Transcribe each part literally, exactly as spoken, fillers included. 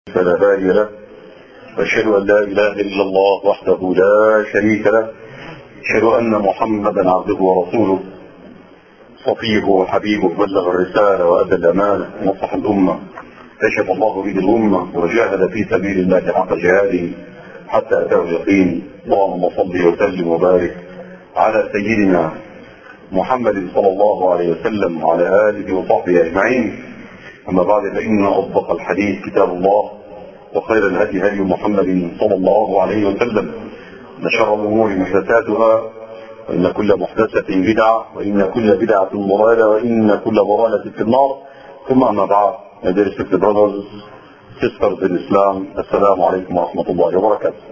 فلا هادي له، واشهد ان لا اله الا الله وحده لا شريك له، اشهد ان محمدا عبده ورسوله صفيه وحبيبه، بلغ الرساله وادى الامانه ونصح الامه، كشف الله به الامه وجاهد في سبيل الله حق جهاده حتى اتاه اليقين. اللهم صل وسلم وبارك على سيدنا محمد صلى الله عليه وسلم وعلى اله وصحبه اجمعين. اما بعد، فان اصدق الحديث كتاب الله، وخير الهدي هدي محمد صلى الله عليه وسلم، وشر الامور محدثاتها، وان كل محدثه بدعه، وان كل بدعه ضلاله، وان كل ضلاله في النار. ثم اما بعد، my dear sister brothers, sisters in Islam, assalamu alaikum wa rahmatullahi wa barakatuh.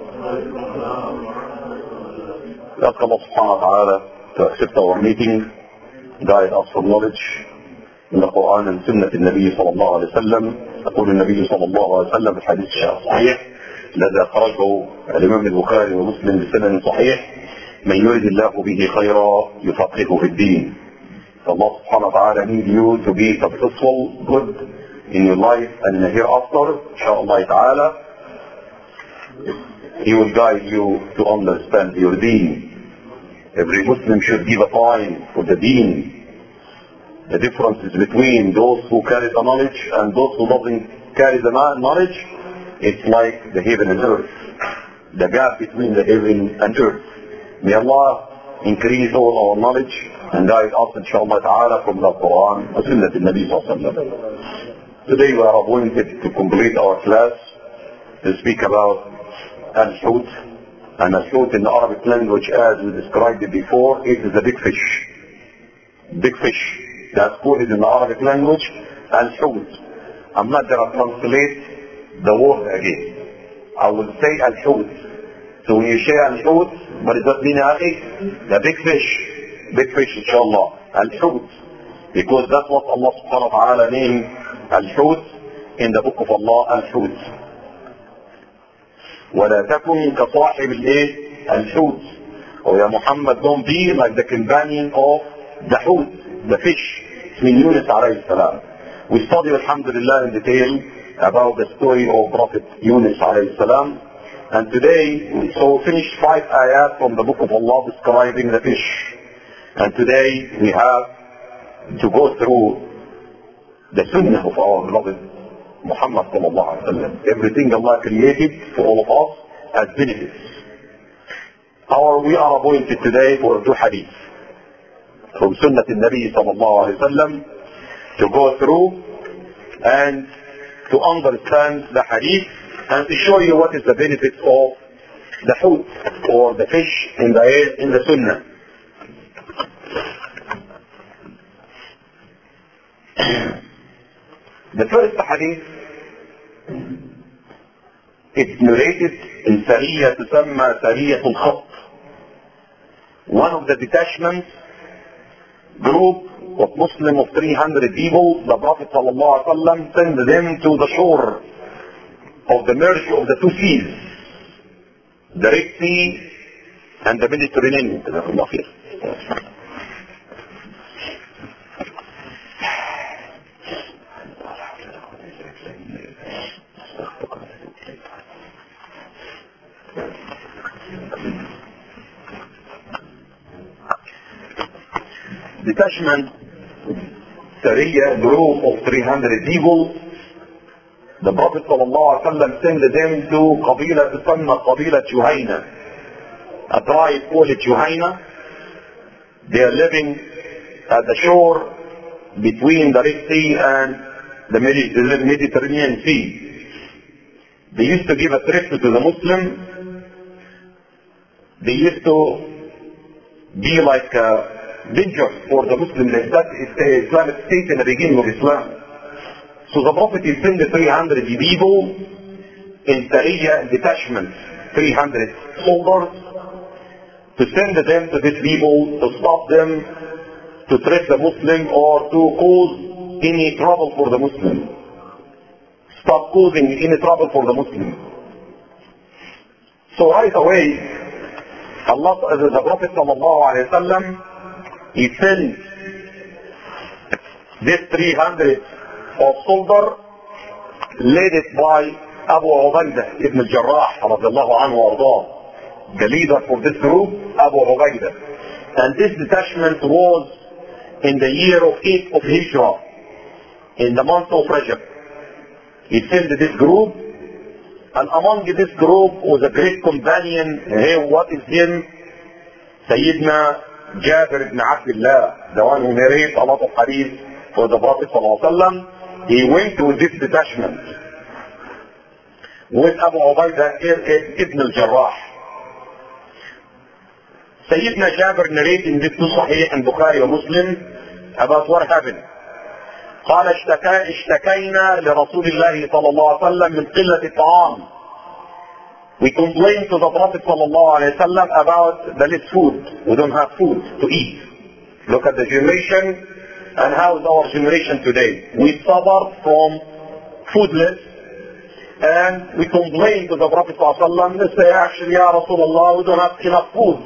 We ask Allah subhanahu wa ta'ala to accept our meeting, guide us for knowledge من القرآن and سنة النبي صلى الله عليه وسلم. يقول النبي صلى الله عليه وسلم في الحديث الصحيح الذي أخرجه الإمام البخاري ومسلم بسند صحيح: من يريد الله به خيرا يفقهه في الدين. فالله سبحانه وتعالى need you to be successful, good in your life and in the hereafter. Inshallah ta'ala, He will guide you to understand your deen. Every Muslim should give a time for the deen. The difference is between those who carry the knowledge and those who doesn't carry the knowledge. It's like the heaven and earth, the gap between the heaven and earth. May Allah increase all our knowledge and guide us, inshallah ta'ala, from the Quran and Sunnah al-Nabi sallallahu alaihi wasallam. Today we are appointed to complete our class to speak about al-hut. And al-hut in the Arabic language, as we described it before, it is a big fish. Big fish. That's called in the Arabic language al-hut. I'm not going to translate the word again. I will say al-hut. So when you say al-hut, what does that mean, akhi? The big fish. Big fish, inshallah. Al-hut. Because that's what Allah subhanahu wa ta'ala named al-hut in the book of Allah, al-hut. وَلَا تَكُنْ كَصَاحِبِ الْإِيه الْحُوتِ. Oh, ya Muhammad, don't be like the companion of the hut, the fish, min Yunus alayhi salam. We studied, alhamdulillah, in detail about the story of Prophet Yunus alayhi salam. And today, we so finished five ayat from the book of Allah describing the fish. And today, we have to go through the sunnah of our beloved Muhammad sallallahu alayhi wa sallam. Everything Allah created for all of us as benefits. Our, we are appointed today for two hadith from Sunnah al-Nabi sallallahu alayhi wa sallam to go through and to understand the hadith and to show you what is the benefit of the hut or the fish in the in the Sunnah. The first hadith is narrated in Sariyah تسمى سرية الخط. One of the detachments group of Muslim of three hundred people, the Prophet sallallahu alaihi wasallam sent them to the shore of the merge of the two seas, the Red Sea and the Mediterranean. Detachment, Sariya, group of three hundred people, the Prophet sallallahu alaihi wasallam sent them to Qabila تسمى Qabila Juhayna, a tribe called Juhayna. They are living at the shore between the Red Sea and the Mediterranean Sea. They used to give a threat to the Muslim. They used to be like a danger for the Muslim, that is the Islamic State in the beginning of Islam. So the Prophet is sent three hundred people in Sariya detachment, three hundred soldiers, to send them to these people, to stop them, to threat the Muslim or to cause any trouble for the Muslim. Stop causing any trouble for the Muslim. So right away, Allah, the Prophet sallallahu alaihi wasallam, he sent this three hundred of soldiers led by Abu Ubaidah ibn al-Jarrah radiallahu anhu ardah, the leader for this group, Abu Ubaidah. And this detachment was in the year of eight of Hijrah, in the month of Rajab. He sent this group, and among this group was a great companion. Hey, what is him? Sayyidina Jabir ibn Abdullah, the one who narrates a lot of hadith for the Prophet sallallahu alaihi wasallam. He went with this detachment with Abu Ubaidah ibn al-Jarrah. Sayyidina Jabir narrating this to Sahih and Bukhari and Muslim about what happened. قال اشتكى اشتكينا لرسول الله صلى الله عليه وسلم من قلة الطعام. We complained to the Prophet صلى الله عليه وسلم about the less food. We don't have food to eat. Look at the generation and how is our generation today. We suffer from foodless, and we complain to the Prophet صلى الله عليه وسلم. They say, actually, Ya Rasulullah, we don't have enough food.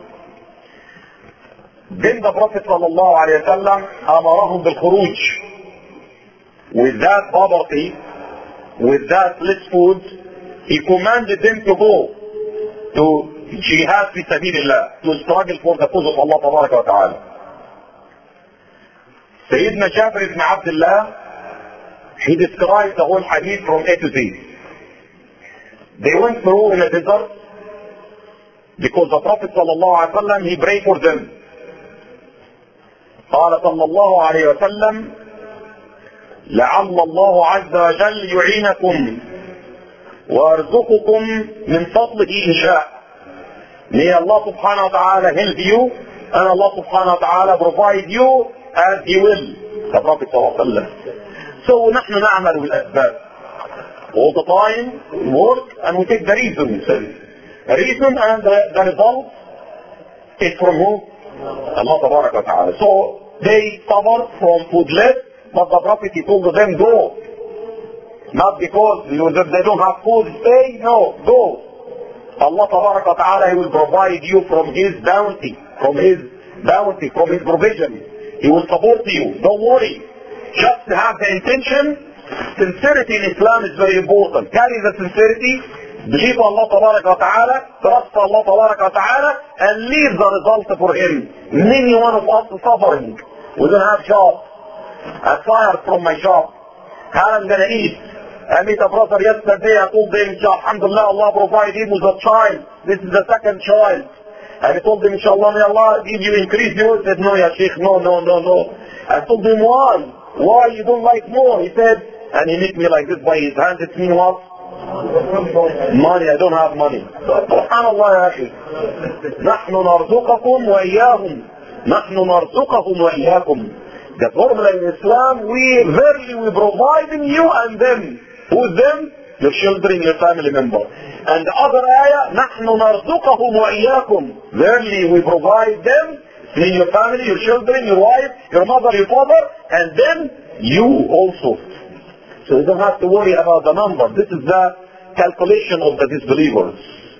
Then the Prophet صلى الله عليه وسلم أمرهم بالخروج. With that poverty, with that less food, he commanded them to go to jihad fi sabilillah, to struggle for the cause of Allah tabaraka wa ta'ala. Sayyidina Jabir ibn Abdullah, he described the whole hadith from A to Z. They went through in a desert because the Prophet sallallahu alaihi wasallam, he prayed for them. قال صلى الله عليه وسلم لعل الله عز وجل يعينكم ويرزقكم من فضله إن شاء. May Allah subhanahu wa ta'ala help you, and Allah subhanahu wa ta'ala provide you as He will. The Prophet صلى الله عليه وسلم. So نحن نعمل بالأسباب. All the time we work and we take the reason. The reason and the, the result is from who? Allah tabarak wa ta'ala. So they suffer from foodless, but the Prophet, he told them, go. Not because you know, they don't have food, stay, no, go. Allah tabarak wa ta'ala, he will provide you from His bounty, from His bounty, from His provision. He will support you, don't worry. Just have the intention. Sincerity in Islam is very important. Carry the sincerity, believe Allah tabarak wa ta'ala, trust Allah tabarak wa ta'ala, and leave the result for Him. Many one of us are suffering. We don't have job. I'm fired from my job. How am I going to eat? I met a brother yesterday. I told him, alhamdulillah, Allah provided him with a child. This is the second child. And I told him, inshallah, may Allah give you increase. He said, no, ya Sheikh, no, no, no, no. I told him, why? Why you don't like more? He said, and he met me like this by his hand. It means what? Money. I don't have money. Subhanallah, ya Sheikh. نحن نرزقكم وإياهم. نحن نرزقهم وإياكم. The formula in Islam, we verily we provide in you and them. Who's them? Your children, your family member. And the other ayah, نحن نرزقهم وإياكم. Verily we provide them, mean your family, your children, your wife, your mother, your father, and then you also. So you don't have to worry about the number. This is the calculation of the disbelievers.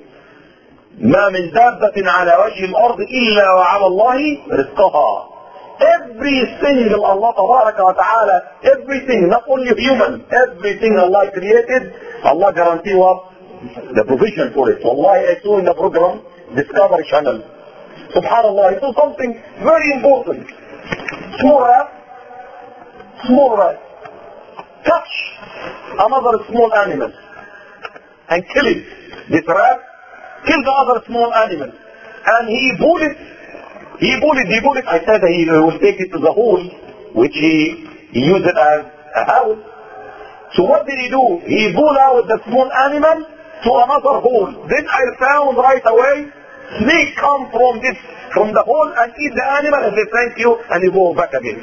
ما من دابة على وجه الأرض إلا وعلى الله رزقها. Every single Allah tabaraka wa ta'ala, everything, not only human, everything Allah created, Allah guarantee what? The provision for it. Wallahi, I saw in the program, Discovery Channel. Subhanallah, I saw something very important. Small rat, small rat, touch another small animal and kill it. This rat killed the other small animal and he pulled it. He pulled it, he pulled it. I said he will take it to the hole, which he, he used it as a house. So what did he do? He pulled out the small animal to another hole. Then I found right away, snake come from this, from the hole and eat the animal and say thank you and he go back again.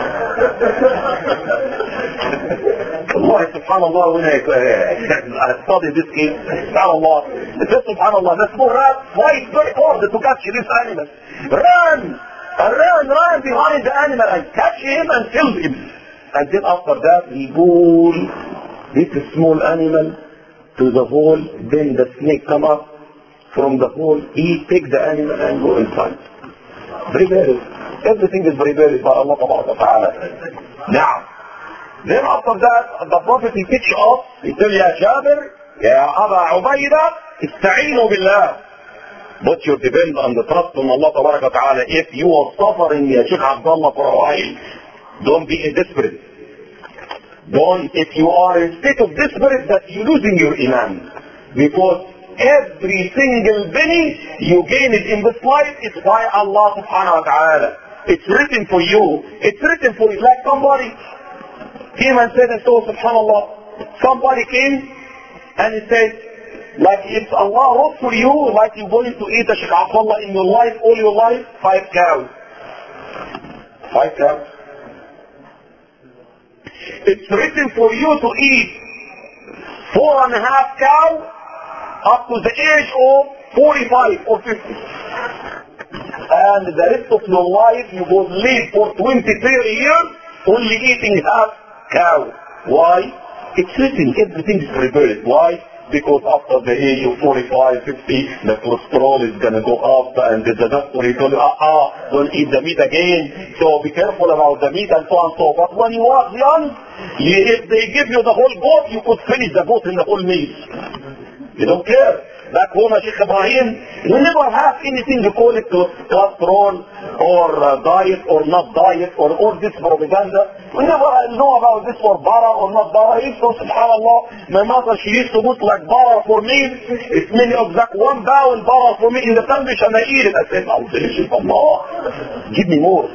Allah, subhanallah, when I, uh, I studied this case, subhanallah, it says subhanallah, the small rat tried very hard to catch this animal. Ran, ran, ran behind the animal and catch him and killed him. And then after that he pulled this small animal to the hole, then the snake come up from the hole, he take the animal and go inside. Prepared. Everything is prepared by Allah ta'ala. Now, Then after that, the Prophet he teach us, he tell ya Jabir, ya Aba Ubayda, ista'inu billah. Put your depend on the trust on Allah Tabaraka Ta'ala. If you are suffering, ya Sheikh Abdullah, for a while, don't be desperate. Don't, if you are in state of desperate, that you're losing your iman. Because every single penny you gain it in this life is by Allah Subhanahu Wa Ta'ala. It's written for you. It's written for you. Like somebody came and said, and so subhanallah, somebody came and he said, like if Allah wrote for you, like you're going to eat a Sheikh Abdullah in your life, all your life, five cows. Five cows. It's written for you to eat four and a half cows up to the age of forty-five or fifty. And the rest of your life you will live for twenty-three years only eating half cow. Why? It's written, everything is prepared. Why? Because after the age of forty-five, fifty, the cholesterol is going to go up, and the doctor he told you, ah, ah, don't eat the meat again, so be careful about the meat and so on and so. But when you are young, you, if they give you the whole goat, you could finish the goat in the whole meat. You don't care. Back home, Sheikh Ibrahim, we never have anything to call it to cholesterol or uh, diet or not diet or all this propaganda. We never know about this for bara or not bara. If so, subhanallah, my mother, she used to put like bara for me. It's many of that one bowl bara for me in the sandwich and I eat it. I said, I'll finish it, Allah. Give me more.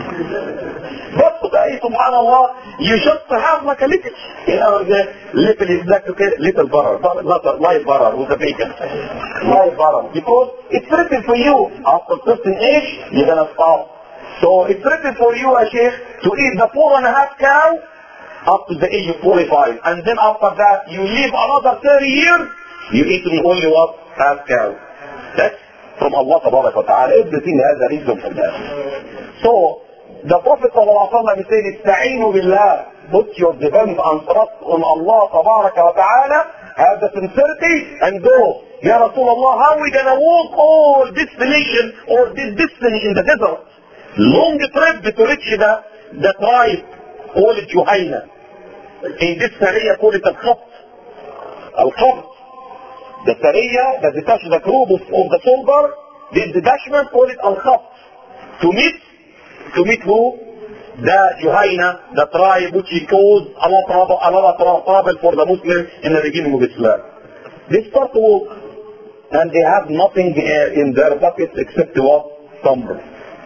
But today, subhanallah, you just have like a little, you know, the little is like okay, little butter, butter, light butter with the bacon. Light butter. Because it's written for you, after a certain age, you're going to stop. So it's written for you, a sheikh, to eat the four and a half cow up to the age of forty-five. And then after that, you live another thirty years, you eat only what? Half cow. That's from Allah Ta'ala. Everything has a reason for that. So, the Prophet ﷺ said, Ista'inu billah. Put your dependence and trust on Allah Ta'ala. Have the sincerity and go. Ya Rasulullah, how are we going to walk all this nation or this distance in the desert? Long trip to reach the, the tribe called Juhayna. In this Sariya called it Al-Khabt. Al-Khabt. The Sariya, the detached the group of, of the soldier, this detachment called it Al-Khabt. To meet To meet who? The Juhayna, the tribe which he caused a lot of trouble for the Muslims in the beginning of Islam. They start to walk and they have nothing in their pockets except what? Tamr.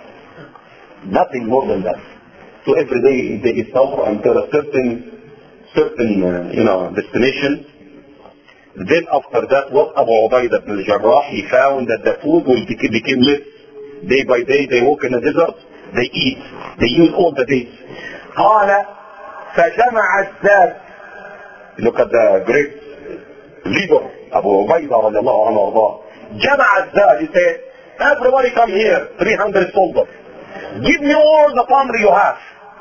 Nothing more than that. So every day they eat tamr until a certain, certain uh, you know, destination. Then after that, what Abu Ubaidah ibn al-Jarrah, he found that the food will become, became less. Day by day they walk in the desert. They eat. They use all the days. قال فجمع الزاد. Look at the great leader, Abu Ubaidah رضي الله عنه وارضاه. جمع الزاد. He said, everybody come here, three hundred soldiers. Give me all the tamr you have.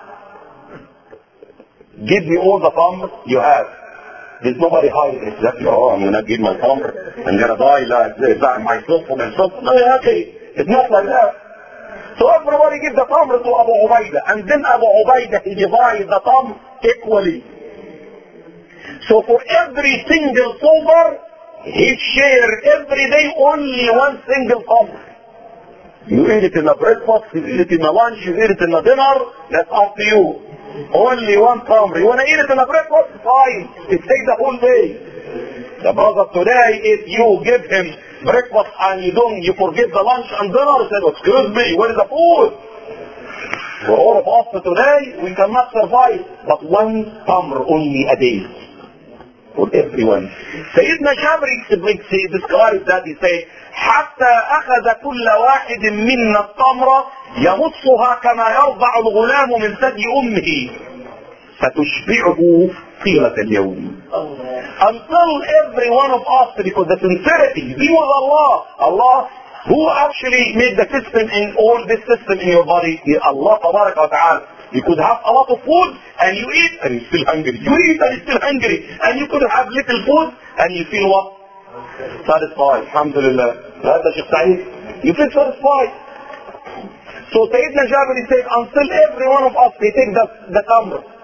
Give me all the tamr you have. There's nobody hiding. Exactly. Oh, I'm going to give my tamr. I'm going to die like this. Myself for myself. No, okay. It's not like that. So everybody gives the tamr to Abu Ubaidah, and then Abu Ubaidah he divides the tamr equally. So for every single soldier, he shares every day only one single tamr. You eat it in the breakfast, you eat it in the lunch, you eat it in the dinner, that's up to you. Only one tamr. You want to eat it in the breakfast? Fine. It takes the whole day. The brother today, if you give him breakfast and you don't, you forget the lunch and dinner, he said, excuse me, where is the food? For all of us today, we cannot survive, but one tamr only a day. For everyone. Sayyidina Jabir describes that, he said, حتى أخذ كل واحد منا التمر يمصها كما يرضع الغلام من ثدي أمه فتشبعه طيلة اليوم. Until every one of us, because the sincerity, be with Allah, Allah who actually made the system in all this system in your body, Allah Tabaraka wa Ta'ala. You could have a lot of food and you eat and you're still hungry. You eat and you're still hungry. And you could have little food and you feel what? Satisfied. Alhamdulillah. That's Shaykh Sa'id. You feel satisfied. So Sayyidina Jabir said, until every one of us, they take the, the tamr.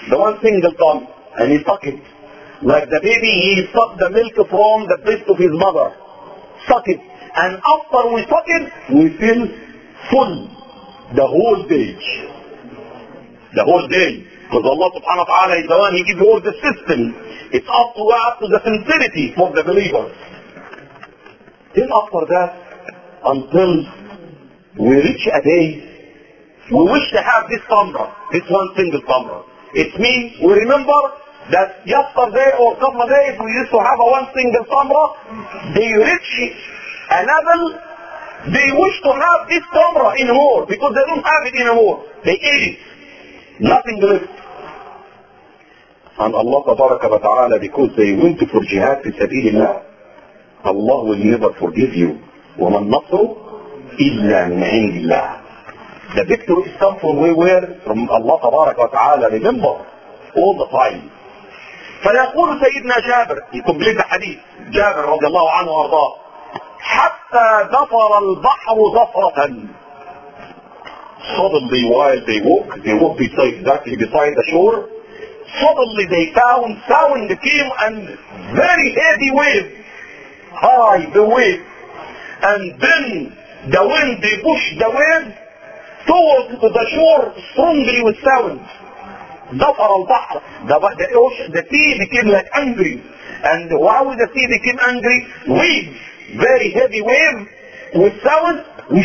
the one single tongue, and he suck it. Like the baby, he sucked the milk from the breast of his mother. Suck it. And after we suck it, we feel full the whole day. The whole day. Because Allah subhanahu wa ta'ala is the one, He gives all the system. It's up to up to the sincerity for the believers. Then after that, until we reach a day, we wish to have this tamra, this one single tamra. It means we remember that yesterday or couple of days we used to have a one single tamra. They reach a level, they wish to have this tamra anymore because they don't have it anymore. They ate it. Nothing left. And Allah tabaraka wa ta'ala, because they went for jihad fi sabilillah, Allah will never forgive you. وَمَا النَّصْرُ إِلَّا مِنْ عِنْدِ اللَّهِ. The victory is come from where? From Allah tabaraka wa ta'ala. Remember, all the time. فيقول سيدنا جابر, he completes the hadith, جابر رضي الله عنه وارضاه, حتى ظفر البحر ظفرة. Suddenly while they walk, they walk beside, exactly beside the shore, suddenly they found sound came and very heavy wave, high the wave, and then the wind, they pushed the wave towards the shore strongly with sound. ظفر البحر, the, the ocean, the sea became like angry, and while the sea became angry, wave, very heavy wave with sound,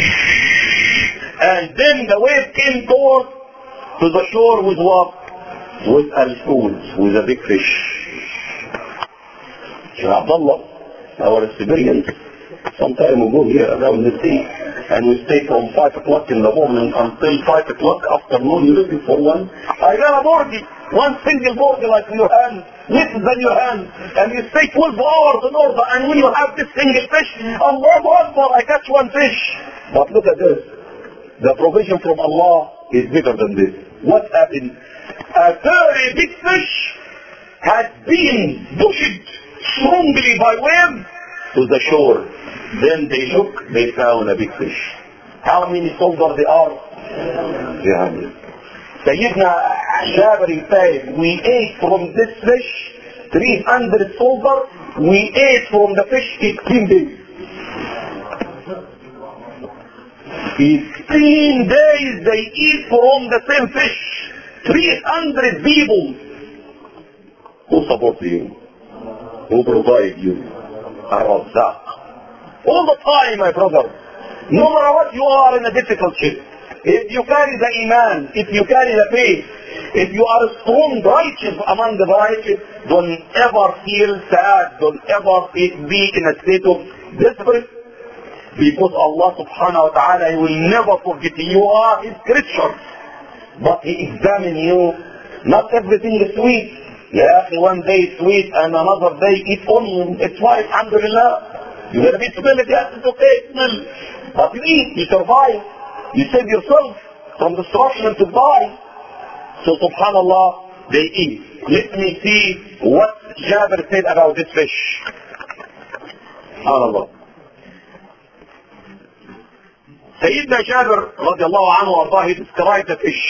and then the wave came towards to the shore with what? With al-food, with a big fish. Shaykh Abdullah, our experience, sometime we go here around the sea, and we stay from five o'clock in the morning until five o'clock afternoon, you're looking for one. I got a boardie, one single boardie like in your hand, less than your hand, and you stay twelve hours in order, and when you have this single fish, Allahu Akbar, I catch one fish. But look at this, the provision from Allah is bigger than this. What happened? A very big fish had been pushed strongly by wave to the shore. Then they look, they found a big fish. How many soldiers they are? three hundred. Sayyidina Jabir said, we ate from this fish three hundred soldiers. We ate from the fish fifteen days. fifteen days they eat from the same fish. three hundred people. Who support you? Who provide you? Ar-Razzaq. All the time, my brother. No matter what you are in a difficult shape. If you carry the iman, if you carry the faith, if you are strong, righteous among the righteous, don't ever feel sad, don't ever be in a state of desperate, because Allah subhanahu wa ta'ala will never forget you. You are His creature, but He examines you. Not everything is sweet. Yeah, one day sweet and another day eat onion. It's fine, alhamdulillah. You're going to be smell it, yes, it's okay, smell. But you eat, you survive. You save yourself from destruction to die. So subhanallah, they eat. Let me see what Jabir said about this fish. Subhanallah. Sayyidina Jabir radiallahu anhu ardah, he described the fish.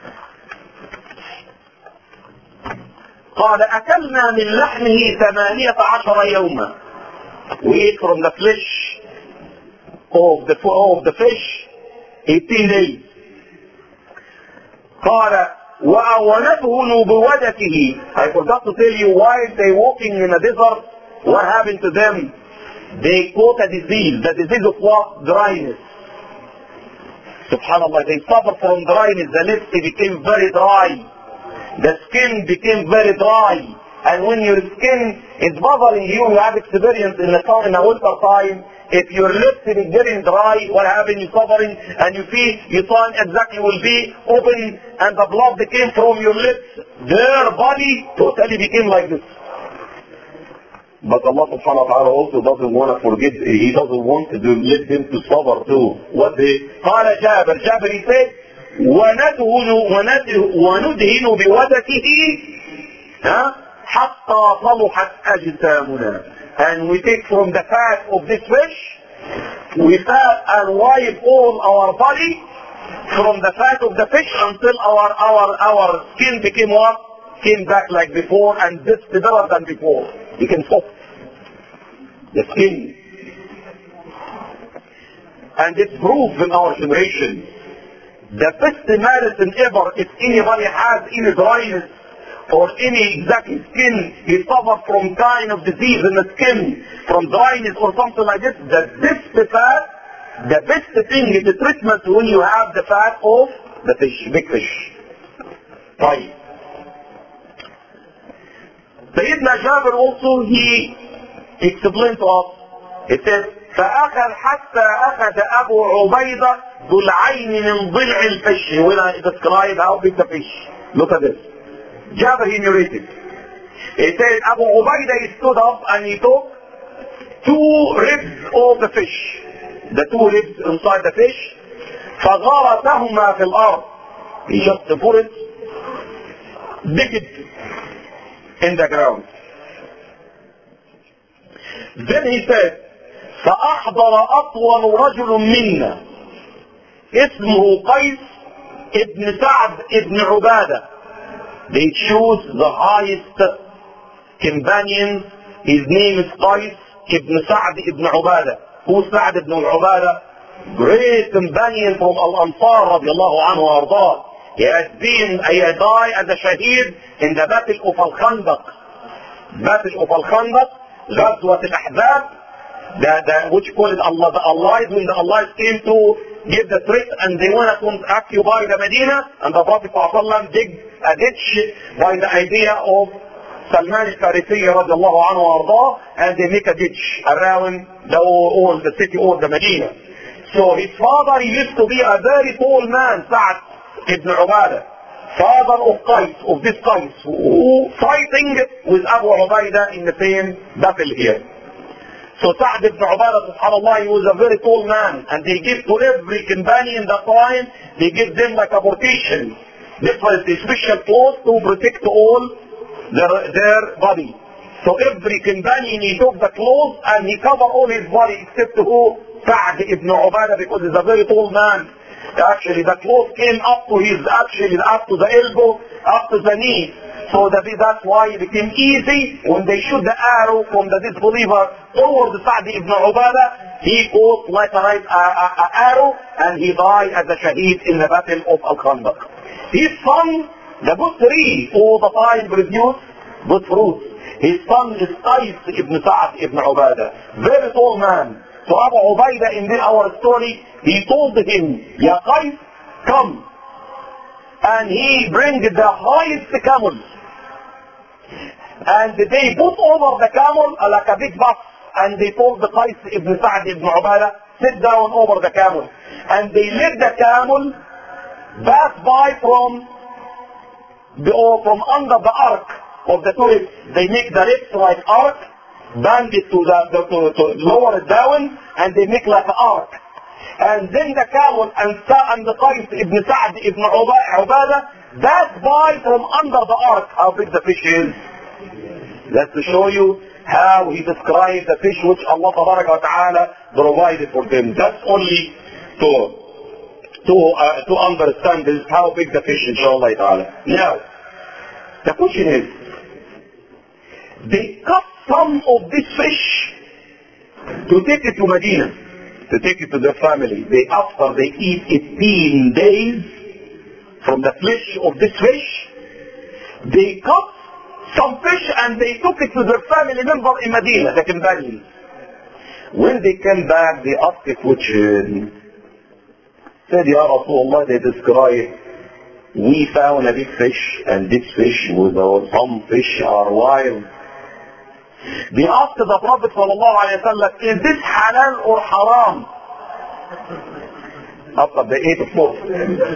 قال أكلنا من لحمه ثمانية عشر يوما. We ate from the flesh of the, of the fish eighteen days. قال وأونته بودته. I forgot to tell you, while they walking in a desert, what happened to them? They caught a disease. The disease of what? Dryness. Subhanallah, they suffer from dryness. The lips became very dry. The skin became very dry. And when your skin is bothering you, you have experience in the in the winter time. If your lips is getting dry, what happens? You're suffering, and you feel your tongue exactly will be open, and the blood that came from your lips, their body totally became like this. But Allah subhanahu wa ta'ala also doesn't want to forget, He doesn't want to let them to suffer too. What they, قال جابر, Jabir he said, وندهن بودته حتى صلحت أجسامنا. And we take from the fat of this fish, we fat and wipe all our body from the fat of the fish until our our our skin became what? came back like before and this better than before. You can soft the skin. And it's proved in our generation. The best medicine ever, if anybody has any dryness or any exactly skin, he suffers from kind of disease in the skin, from dryness or something like this, the best fat, the best thing is the treatment when you have the fat of the fish, big fish. Right. Sayyidina Jabir also, he explained to us, he said, فأخذ حتى أخذ أبو عبيدة ذو العين من ضلع الفش. When I describe how big the fish, look at this. Jabir, he narrated. He said, Abu Ubaidah, he stood up and he took two ribs of the fish. The two ribs inside the fish. فغرسهما في الأرض. He just put it, dig it in the ground. Then he said, فأحضر أطول رجل منا اسمه قيس ابن سعد ابن عبادة. They choose the highest companion. His name is Qais ibn Sa'd ibn Ubadah. Who's Sa'd ibn Ubadah? Great companion from Al-Ansar radiallahu anhu ardah. He has been, he had died as a shaheed in the battle of Al-Khandaq. Battle of Al-Khandaq, Ghazwat al-Ahzab, the, the, which call it Allah, the Allies, when the Allies came to give the threat and they want to occupy the Medina, and the Prophet ﷺ digged a ditch by the idea of Salman al-Farisi radiallahu anhu ardah, and they make a ditch around the all the city or the Medina. So his father, he used to be a very tall man, Sa'd ibn Ubadah, father of Qais, of this Qais, who fighting with Abu Ubaidah in the same battle here. So Sa'd ibn Ubadah, subhanAllah, he was a very tall man, and they give to every companion that time, they give them like a protection. This was the special clothes to protect all their, their body. So every companion, he took the clothes and he covered all his body except who? Sa'd ibn Ubadah, because he's a very tall man. Actually, the clothes came up to his, actually up to the elbow, up to the knee. So that, that's why it became easy when they shoot the arrow from the disbeliever towards Sa'd ibn Ubadah. He caught like a, a, a, a arrow and he died as a shaheed in the battle of Al-Khandaq. His son, the good tree, all the time produce good fruits. His son is Qais ibn Sa'd ibn Ubadah, very tall man. So Abu Ubaidah in this, our story, he told him, Ya Qais, come. And he bring the highest camel. And they put over the camel like a big bus. And they told the Qais ibn Sa'd ibn Ubadah, sit down over the camel. And they let the camel pass by from the, or from under the ark of the tourists. They make the lips like ark, bend it to the, the to, to lower it down, and they make like an ark. And then the camel and, and the Qais ibn Sa'd ibn Ubadah pass by from under the ark. How big the fish is? That's to show you how he described the fish which Allah wa ta'ala provided for them. That's only to to uh, to understand this, how big the fish, inshallah ta'ala. Now, the question is, they cut some of this fish to take it to Medina, to take it to their family. They, after they eat eighteen days from the flesh of this fish, they cut some fish and they took it to their family member in Medina, the companions. When they came back, they asked a question. Said, Ya Rasulullah, they described, we found a big fish, and this fish was, or some fish are wild. They asked the Prophet sallallahu alayhi wa sallam, is this halal or haram? After they ate the food.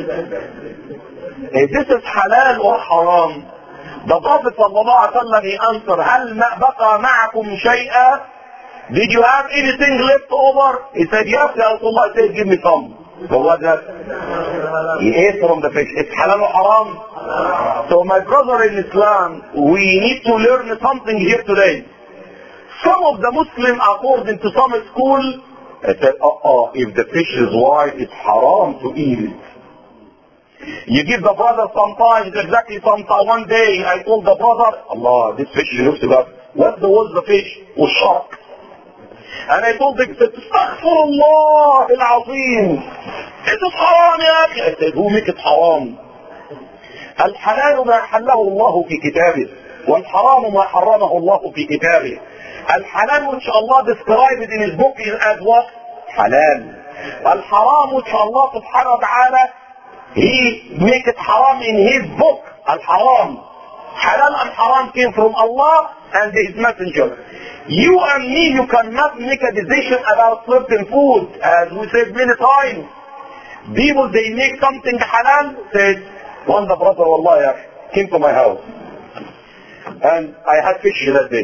If this is halal or haram, the Prophet sallallahu alayhi wa sallam, he answered, هل بقى معكم شيئا? Did you have anything left over? He said, yes, Ya Rasulullah. He said, give me some. So what that? He ate from the fish. It's halal or haram? So my brother in Islam, we need to learn something here today. Some of the Muslims, according to some school, they said, uh-uh, if the fish is white, it's haram to eat it. You give the brother sometimes, exactly sometime. One day I told the brother, Allah, this fish looks good. What was the fish? Was shark. And I told him, Astaghfirullah al-Azim. It is haram ya akhi. I said, who make it haram? الحلال ما حله الله في كتابه والحرام ما حرمه الله في كتابه. الحلال which Allah described in his book as what? Halal. الحرام which Allah subhanahu wa ta'ala he make it haram in his book. Al-haram. Halal and haram came from Allah and his messenger. You and me, you cannot make a decision about certain food. As we said many times, people they make something halal, said, one the brother Wallah came to my house and I had fish that day.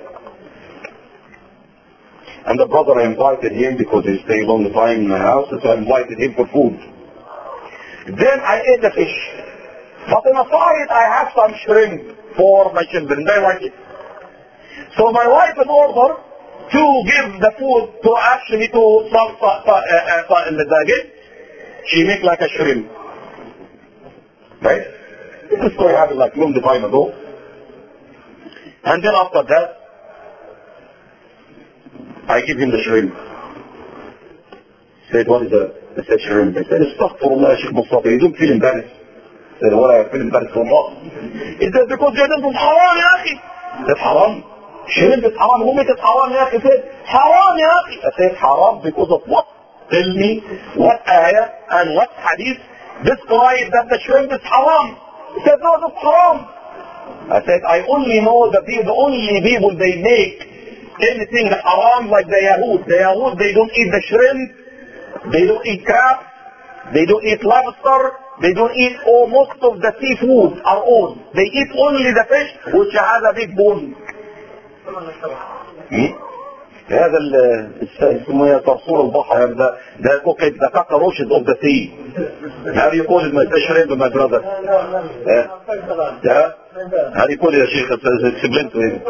And the brother invited him because he stayed a long time in my house, so I invited him for food. Then I ate the fish. But in a side I have some shrimp for my children. They like it. So my wife in order to give the food to actually to some in the dagger, she make like a shrimp. Right? This story happened like long time ago. And then after that, I give him the shrimp. He said, what is that? I said, shrimp. I said, Astaghfirullah, Sheikh Mustafa, you don't feel embarrassed. I said, what, I feel embarrassed from what? He said, because you did it haram, ya akhi. I said, haram? Shrimp is haram. Who makes it haram, ya akhi? He said, haram, ya akhi. I said, haram because of what? Tell me what ayah and what hadith describe that the shrimp is haram. He said, no, it's haram. I said, I only know the people, the only people they make anything haram like the Yahud. The Yahud, they don't eat the shrimp, they don't eat crab, they don't eat lobster, they don't eat all, most of the seafood are all. They eat only the fish which has a big bone. هذا اسمه صرصور البحر ده ده كوكيت ده cockroaches of the sea. How do you call it my shrimp my brother? Yeah? How do you call it يا شيخ؟ explain to him.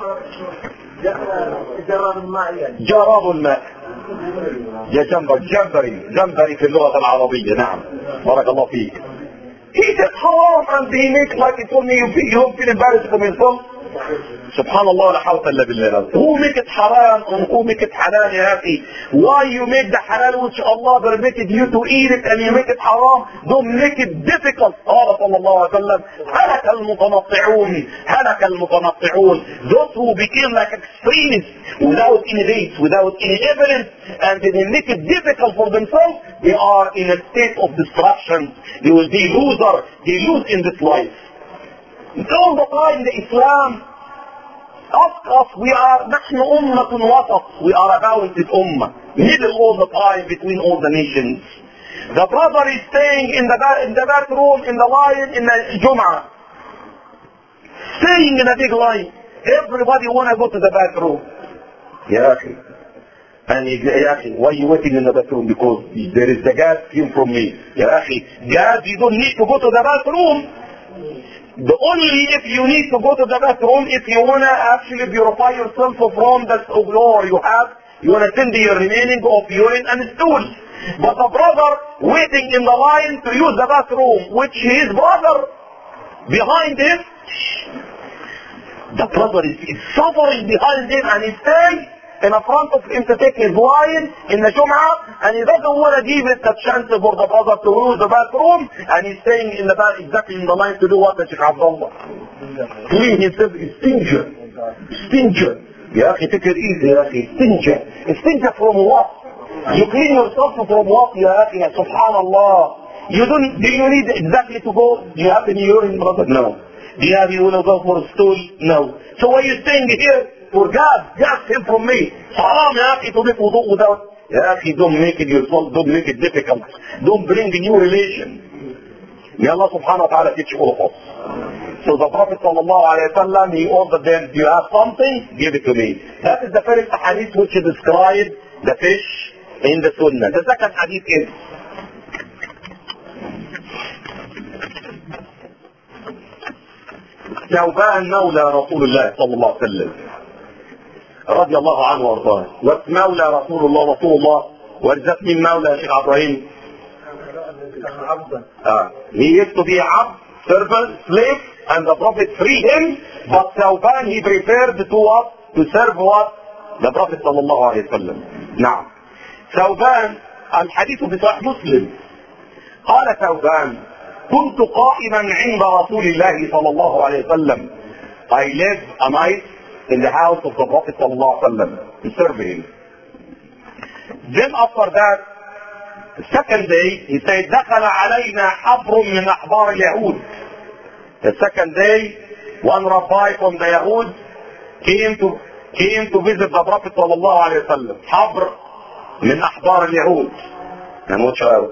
جراد الماء. جراد الماء. يا جمبري جمبري جمبري في اللغة العربية. نعم. بارك الله فيك. Eat it haram and they make like it told me you feel, you don't feel embarrassed for yourself. Subhanallah la hawla illa billah. Who make it haram and who make it halal ya akhi? Why you make the halal which Allah permitted you to eat it and you make it haram? Don't make it difficult. قال صلى الله عليه وسلم هلك المتنطعون هلك المتنطعون. Those who became like extremists without any base, without any evidence, and they make it difficult for themselves, they are in a state of destruction. They will be loser. They lose in this life. All the time the Islam ask us, we are نحن أمة وسط. We are a balanced ummah, middle all the time between all the nations. The brother is staying in the in the bathroom in the line in the Jum'ah, staying in a big line. Everybody wanna go to the bathroom. Ya akhi, and ya akhi, why are you waiting in the bathroom? Because there is the gas came from me. Ya akhi, gas, you don't need to go to the bathroom. The only if you need to go to the bathroom if you want to actually purify yourself from the odor you have, you want to send your remaining of urine and stool. But the brother waiting in the line to use the bathroom, which his brother behind him, the brother is, is suffering behind him and he's staying in front of him to take his line in the Jum'ah, and he doesn't want to give it the chance for the brother to use the bathroom, and he's staying in the bath exactly in the line to do what the Shaykh Abdullah. Clean himself, stinger. Stinger. Ya akhi, take it easy, ya akhi. Stinger. Stinger from what? You clean yourself from what, ya akhi? Subhanallah. You don't, do you need exactly to go? Do you have any urine, brother? No. Do you have, you want to go for a stool? No. So why are you staying here? For God, just him from me. Haram ya akhi to make wudu without. Ya akhi, don't make it yourself, don't make it difficult. Don't bring a new relation. May Allah subhanahu wa ta'ala teach all of us. So the Prophet sallallahu alayhi wa sallam, he ordered them, do you have something? Give it to me. That is the first hadith which describes the fish in the sunnah. The second hadith is, ثوبان مولى رسول الله صلى الله عليه وسلم رضي الله عنه وارضاه. مولى رسول الله رسول الله ولذات من مولى شيخ ابراهيم Uh, he used to be a servant, slave, and the Prophet freed him, but Thawban he preferred to what? To serve what? The Prophet sallallahu alayhi wa sallam. Now, Thawban, الحديث في صحيح مسلم. قال ثوبان: كنت قائما عند رسول الله صلى الله عليه وسلم. I live a night in the house of the Prophet صلى الله عليه وسلم to serve him. Then after that, the second day, he said, دخل علينا حبر من أحبار اليهود. The second day, one rabbi from the Yahud came to came to visit the Prophet صلى الله عليه وسلم. حبر من أحبار اليهود. And watch out.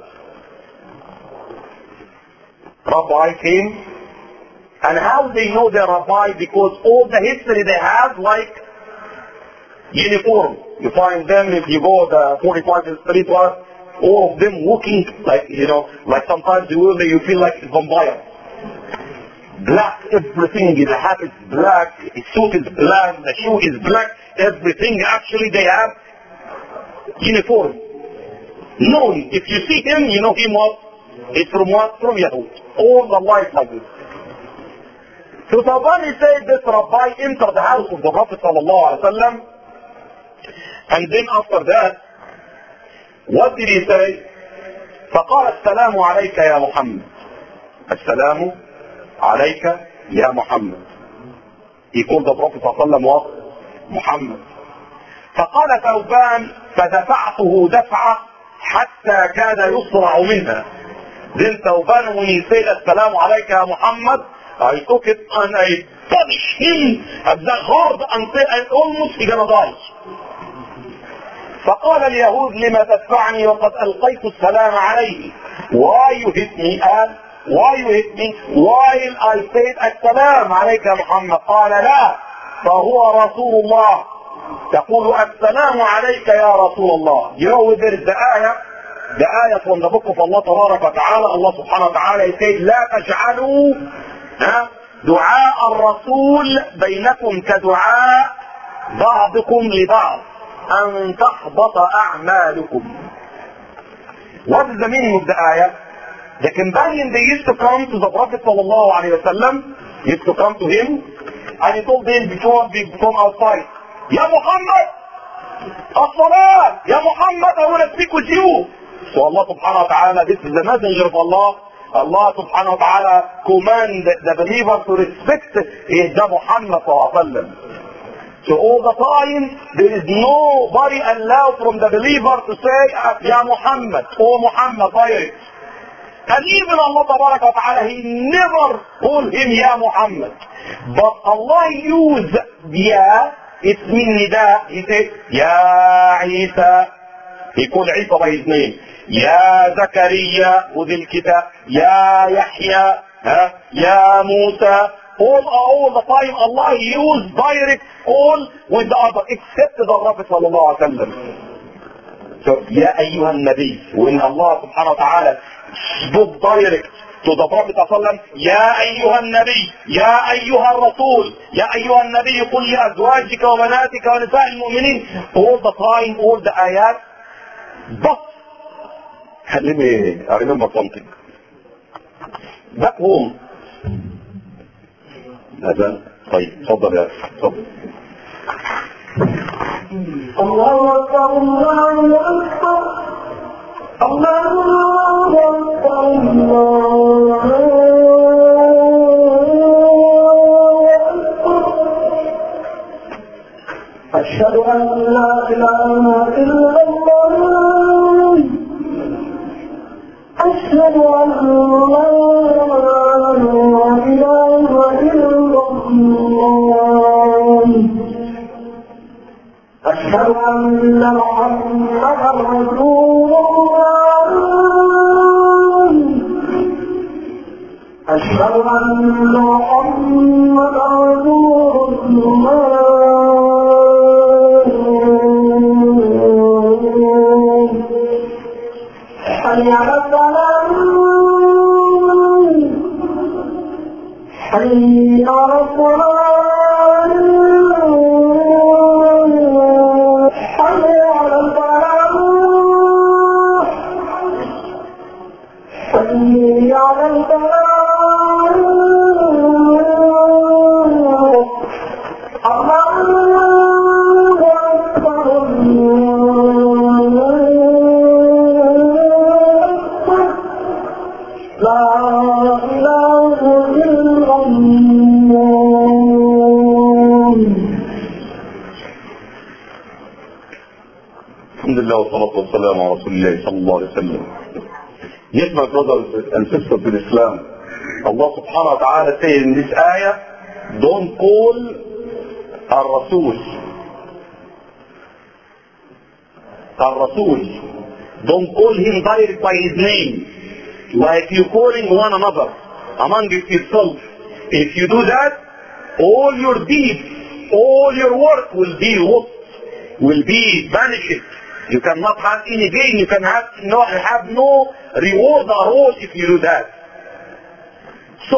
Rabbi came, and how they know they're rabbi? Because all the history they have, like uniform. You find them if you go the forty-five street, all of them walking like, you know, like sometimes you will, you feel like vampire. Black, everything, the hat is black, the suit is black, the shoe is black, everything. Actually they have uniform. Known, if you see him, you know him what? It's from what? From Yahud. All the life like this. So Thawban said this Rabbi entered the house of the Prophet sallallahu alaihi wasallam, and then after that, what did he say? فقال السلام عليك يا محمد. السلام عليك يا محمد. He called the Prophet sallallahu alaihi wasallam what? Muhammad. فقال ثوبان: فدفعته دفعة حتى كاد يصرع منها. Then Thawban, when he said السلام عليك يا محمد, I took it and I punished him at that hard until I almost he gonna die. فقال اليهود: لما تدفعني وقد ألقيت السلام عليه. Why you hit me? قال why you hit me while I said السلام عليك يا محمد؟ قال لا، فهو رسول الله. تقول السلام عليك يا رسول الله. You know whether it's the ayah, the ayah from the book of Allah تبارك وتعالى. Allah سبحانه وتعالى he said: لا تجعلوا دعاء الرسول بينكم كدعاء بعضكم لبعض أن تحبط أعمالكم. What is the meaning of the ayah? The companion, they used to come to the Prophet sallallahu alaihi wasallam, used to come to him, and he told them before they come outside, Ya Muhammad, as-salat, Ya Muhammad, I want to speak with you. So Allah subhanahu wa ta'ala, this is the messenger of Allah. Allah subhanahu wa ta'ala command the believer to respect the Muhammad sallallahu alaihi wasallam. So all the time, there is nobody allowed from the believer to say, Ya Muhammad, or Muhammad direct. And even Allah tabaraka wa ta'ala, he never called him Ya Muhammad. But Allah used Ya, it's mean nida. He said, Ya Isa. He called Isa by his name. Ya Zakaria, وذي الكتاب. Ya Yahya. Ya Musa. All, all the time Allah used direct all with the other, except the Prophet sallallahu alaihi wasallam. So, Ya ayyuhan nabi, when Allah subhanahu wa ta'ala spoke direct to the Prophet sallallahu alaihi wasallam, Ya ayyuhan nabi, Ya ayyuhan rasul, Ya ayyuhan nabi, قل لأزواجك وبناتك ونساء المؤمنين. All the time, all the ayat. But, let me, I remember something. Back home, أذان. طيب تفضل يا أخي تفضل. الله أكبر الله أكبر الله أكبر الله أكبر. أشهد أن لا إله إلا الله. أشهد أن لا إله إلا الله. أشهد أن محمدا رسول الله. أشهد أن محمدا رسول الله. حي على الصلاة. حي على الصلاة. حي على الفلاح. حي Alhamdulillah wa salatu wa salam ala Rasulillah sallallahu alayhi wa sallam. Yes, my brothers and sisters in Islam, Allah subhanahu wa ta'ala says in this ayah, don't call al-Rasul. Al-Rasul. Don't call him direct by his name. Like you calling one another among yourself. If you do that, all your deeds, all your work will be lost, will be vanished. You cannot have any gain, you can have no, have no reward at all if you do that. So,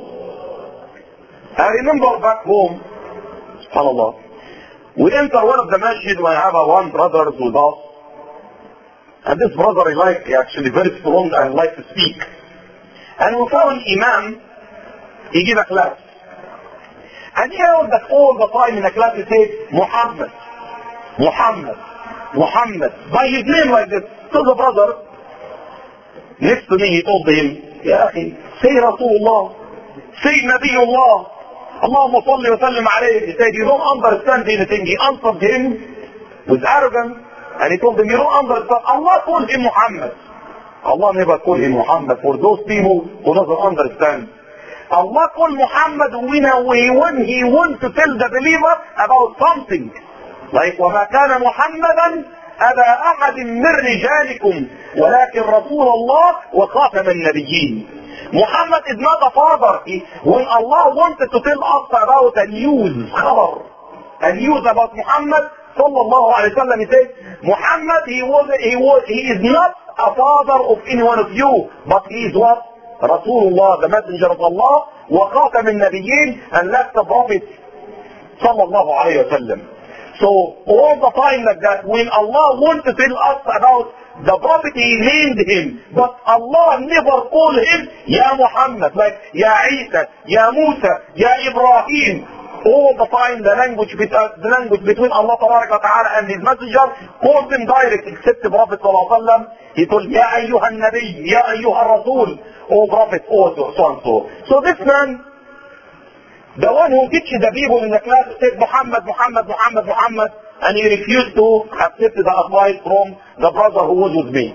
I remember back home, subhanAllah, we enter one of the masjid when I have a one brother with us. And this brother I like, actually very strong and like to speak. And we found an imam, he give a class. And he heard that all the time in the class he says, Muhammad, Muhammad, Muhammad, by his name like this. So the brother, next to me he told him, Ya akhi, say Rasulullah, say Nabiullah, Allahumma salli wa sallim alayhi. He said, you don't understand anything. He answered him with arrogance. And he told them, you don't understand. Allah called him Muhammad. Allah never called him Muhammad for those people who doesn't understand. Allah called Muhammad when he, when he wants to tell the believer about something. Like, وَمَا كَانَ مُحَمَّدًا أَبَا أَحَدٍ مِّن رِجَالِكُمْ وَلَكِنْ رَسُولَ اللَّهِ وَخَاتَمَ النَّبِيِّينَ. Muhammad is not a father. He, when Allah wanted to tell us about a news, khabar, a news about Muhammad, sallallahu alayhi wa sallam, he said, Muhammad, he was, he was, he is not a father of any one of you, but he is what? Rasulullah, the messenger of Allah, wa khatam al-nabiyyin, and last the prophet, sallallahu alayhi wa sallam. So, all the time like that, when Allah wants to tell us about the prophet, he named him, but Allah never called him, Ya Muhammad, like, Ya Isa, Ya Musa, Ya Ibrahim. All the time the language, the language between Allah Ta'ala and His Messenger called them direct, except the Prophet Sallallahu Alaihi Wasallam. He told, Ya ayyuha nabi, Ya ayyuha rasul, O Prophet, also, so and so. So this man, the one who teaches the people in the class, said Muhammad, Muhammad, Muhammad, Muhammad, and he refused to accept the advice from the brother who was with me.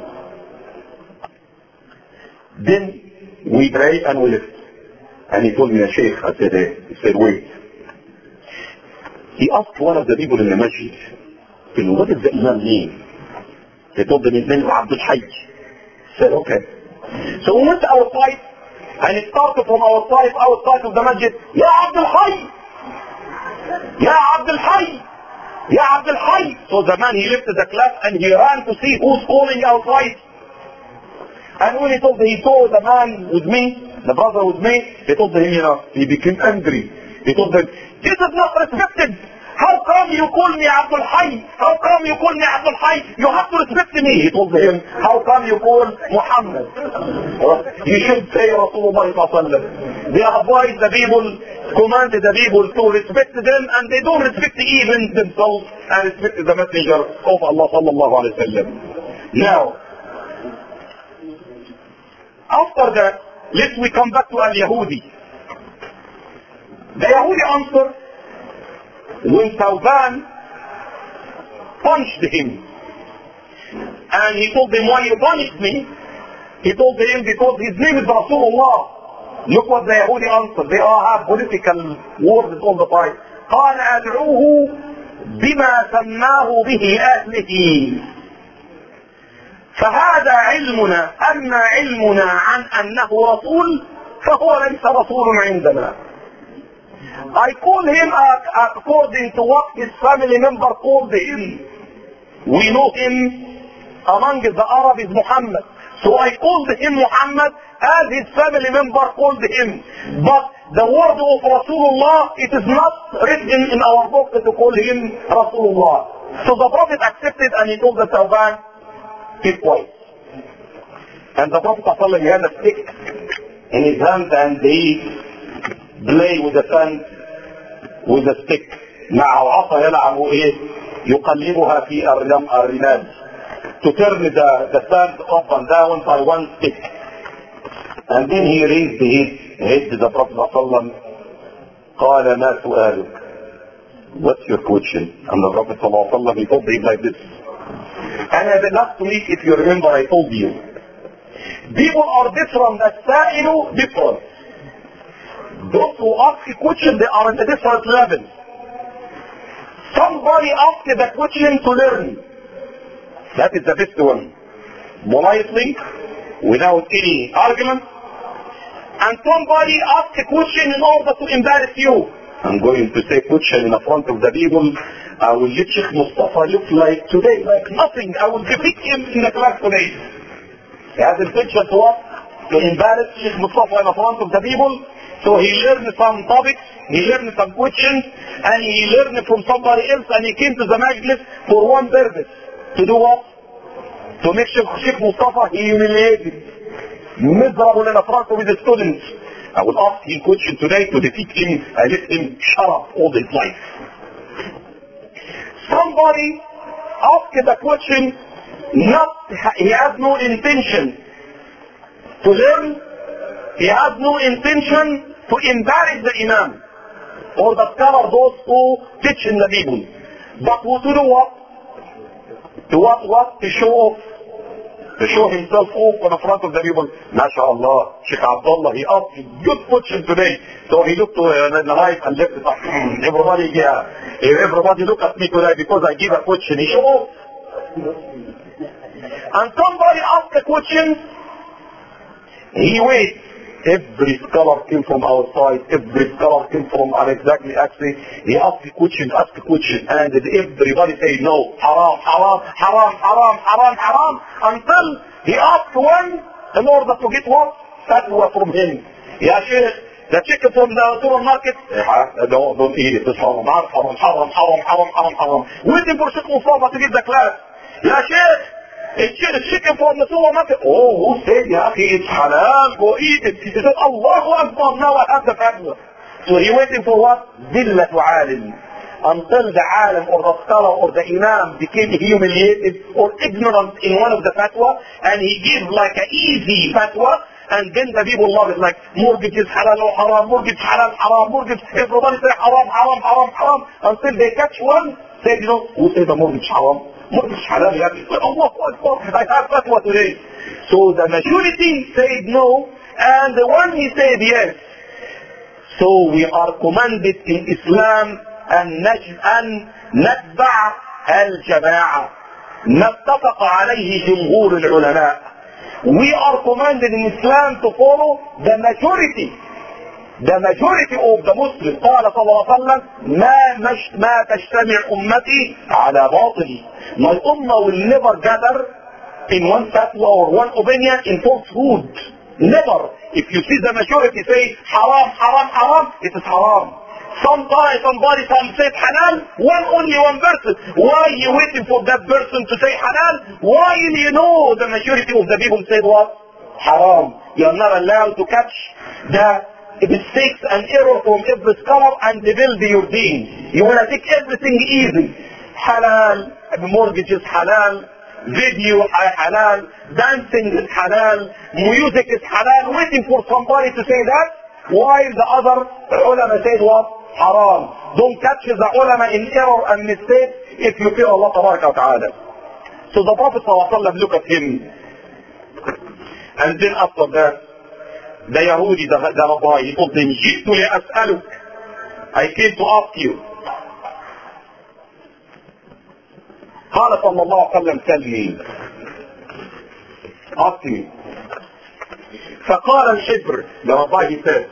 Then we prayed and we left. And he told me, Shaykh, I said, hey. He said, wait. He asked one of the people in the masjid, what is the Imam name? They told him his name is Abdul Hayy. He said, okay. So we went to our side, and it started from our side, our side of the masjid, Ya Abdul Hayy! Ya Abdul Hayy! Ya Abdul Hayy! So the man, he lifted the class and he ran to see who's calling outside. And when he told me, he saw the man with me, the brother with me, he told him, you know, he became angry. He told them, this is not respected. How come you call me Abdul Hayy? How come you call me Abdul Hayy? You have to respect me. He told him, how come you call Muhammad? You should say Rasulullah sallallahu alaihi wasallam. They advise the people, commanded the people to respect them, and they don't respect even themselves and respect the messenger of Allah sallallahu alaihi wasallam. Now, after that, let's we come back to Al-Yahudi. The Yahudi answered when Thawban punched him. And he told him, why you punished me? He told him, because his name is Rasulullah. Look what the Yahudi answered. They all have political words all the time. قال أدعوه بما سماه به أهله. فهذا علمنا. أما علمنا عن أنه رسول فهو ليس رسول عندنا. I call him uh, according to what his family member called him. We know him among the Arab is Muhammad. So I called him Muhammad as his family member called him. But the word of Rasulullah, it is not written in our book to call him Rasulullah. So the Prophet accepted and he told the Thawban, keep quiet. And the Prophet ﷺ, he had a stick in his hand and he play with the sand with the stick. مع عصا يلعب ايه يقلبها في الرمال. To turn the, the sand up and down by one stick. And then he raised his head to the Prophet ﷺ. قال ما سؤالك? What's your question? And the Prophet ﷺ, he told him like this. And uh, last week, if you remember, I told you, people are different. السائل different. Those who ask a question, they are at a different level. Somebody asked the question to learn. That is the best one. Politely, without any argument. And somebody asked a question in order to embarrass you. I'm going to say question in front of the people. I will let Sheikh Mustafa look like today, like nothing. I will defeat him in the class today. He has intention to what? To embarrass Sheikh Mustafa in front of the people. So he learned some topics, he learned some questions, and he learned from somebody else, and he came to the majlis for one purpose. To do what? To make Sheikh, Sheikh Mustafa humiliated, miserable in front of his students. I will ask him question today to defeat him and let him shut up all his life. Somebody asked the question, not, he has no intention to learn, he has no intention to embarrass the Imam or the scholar, those who teach in the people. But to do what? To what? What? To show off. To show himself off in front of the people. MashaAllah, Sheikh Abdullah, he asked a good question today. So he looked to uh, the right and left. Everybody, yeah, everybody look at me today because I give a question. He show off. And somebody asked a question. He waits. Every scholar came from outside. Every scholar came from an exactly actually. He asked a question, asked a question, and everybody said no. Haram, haram, haram, haram, haram, haram. Until he asked one in order to get what? Fatwa from him. Ya Sheikh, the chicken from the supermarket. No, don't eat it. It's haram, haram, haram, haram, haram, haram, haram. Waiting for Sheikh Mustafa to give the class. Ya Sheikh, it's chicken from the supermarket. Oh, who said, Ya Akhi, it's halal, go eat it. He said, Allahu Akbar, now I have the fatwa. So he waiting for what? Dillatu alim. Until the alim or the scholar or the imam became humiliated or ignorant in one of the fatwa, and he gives like an easy fatwa, and then the people love it, like mortgage is halal or haram, mortgage halal, haram, mortgage, everybody say haram, haram, haram, haram, until they catch one, say, you know, who said the mortgage haram? Mortgage halal, ya Akhi. Allahu Akbar, I have fatwa today. So the majority said no, and the one he said yes. So we are commanded in Islam أن نتبع الجماعة ما اتفق عليه جمهور العلماء. We are commanded in Islam to follow the majority. The majority of the Muslims. قال صلى الله عليه وسلم ما, مش ما تجتمع أمتي على باطل. My ummah will never gather in one fatwa or one opinion in falsehood. Never. If you see the majority say haram, haram, haram, it is haram. Somebody, somebody, some said halal, one only one person. Why are you waiting for that person to say halal? Why you know the majority of the people said what? Haram. You are not allowed to catch the mistakes and error from every scholar and build your deen. You want to take everything easy. Halal, mortgage is halal, video halal, dancing is halal, music is halal, waiting for somebody to say that, while the other ulama said what? Haram. Don't catch the ulama in error and mistake if you fear Allah tabaraka wa ta'ala. So the Prophet sallallahu alaihi wasallam looked at him, and then after that, the Yahudi, the, the rabbi, he told him, جئت لأسألك, I came to ask you. قال صلى الله عليه وسلم tell me, ask me. فقال الحبر, the rabbi he said,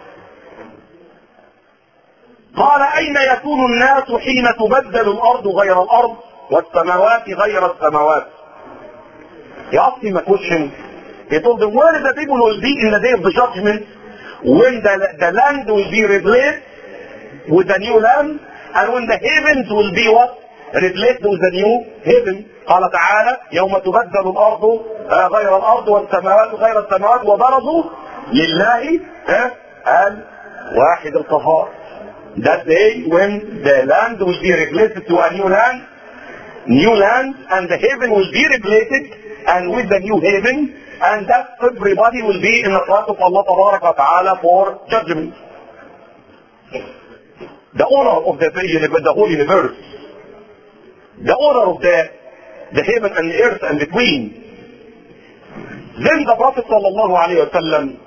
قال أين يكون الناس حين تبدل الأرض غير الأرض والسماوات غير السماوات. He asked him a question. He told them, where the people will be in the day of the judgment when the, the land will be replaced with a new land, and when the heavens will be what? Replaced with a new heaven. قال تعالى يوم تبدل الأرض غير الأرض والسماوات غير السماوات وبرزوا لله الواحد القهار. That day when the land will be replaced to a new land, new land, and the heaven will be replaced, and with the new heaven, and that everybody will be in the front of Allah Tabaraka Ta'ala for judgment. The owner of the, the whole universe, the owner of the the heaven and the earth and between. Then the Prophet sallallahu alayhi wa sallam,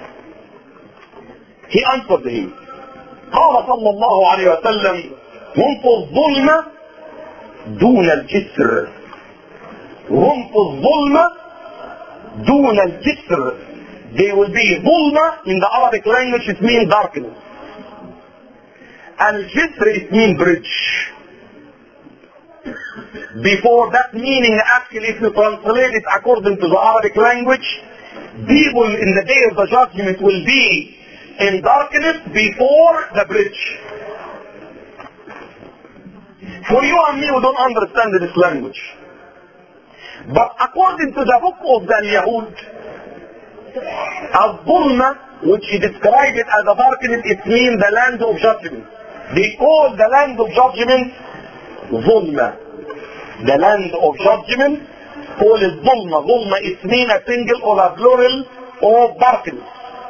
he answered him. قال صلى الله عليه وسلم هم في الظلمة دون الجسر. هم في الظلمة دون الجسر. They will be ظلمة in the Arabic language, it means darkness. And jisr, it means bridge. Before that meaning, actually, if you translate it according to the Arabic language, people in the day of the judgment will be in darkness before the bridge. For you and me who don't understand this language. But according to the book of the Yahud, Al-Zulma, which he described it as a darkness, it means the land of judgment. They call the land of judgment Zulma. The land of judgment called Zulma. Zulma is mean a single or a plural of darkness.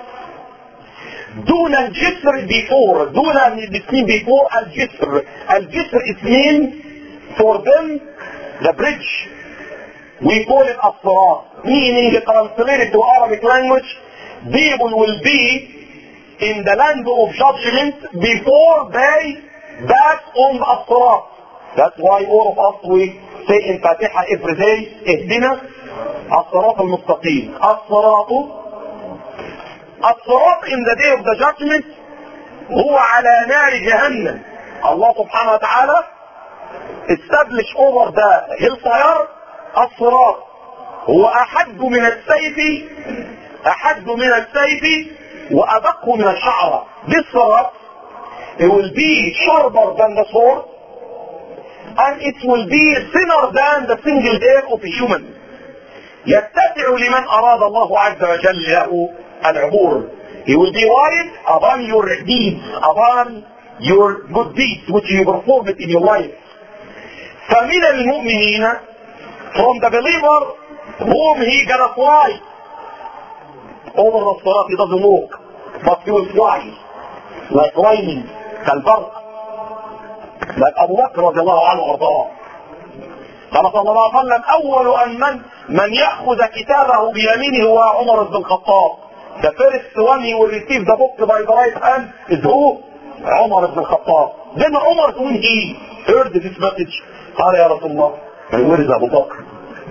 دون الجسر before. دون it means before الجسر. الجسر is mean for them the bridge. We call it الصراط. Meaning translated to Arabic language, people will be in the land of judgment before they pass on the الصراط. That's why all of us we say in Fatiha every day, اهدنا الصراط المستقيم. الصراط الصراط in the day of the judgment هو على نار جهنم. Allah subhanahu wa ta'ala established over the hellfire الصراط هو أحد من السيف أحد من السيف وأدق من الشعرة. This صراط, it will be sharper than the sword and it will be thinner than the single hair of a human. يتسع لمن أراد الله عز وجل له العبور. He will be wise upon your deeds, upon your good deeds which you performed in your life. فمن المؤمنين, from the believer whom he gonna fly over the صراط, he doesn't walk but he will fly like lightning كالبرق, like أبو بكر رضي الله عنه وارضاه. قال صلى الله عليه وسلم أول أن من من يأخذ كتابه بيمينه هو عمر بن الخطاب. The first one he will receive the book by the right hand is who? عمر بن الخطاب. Then Umar, when he heard this message, قال يا رسول الله, and where is Abu Bakr?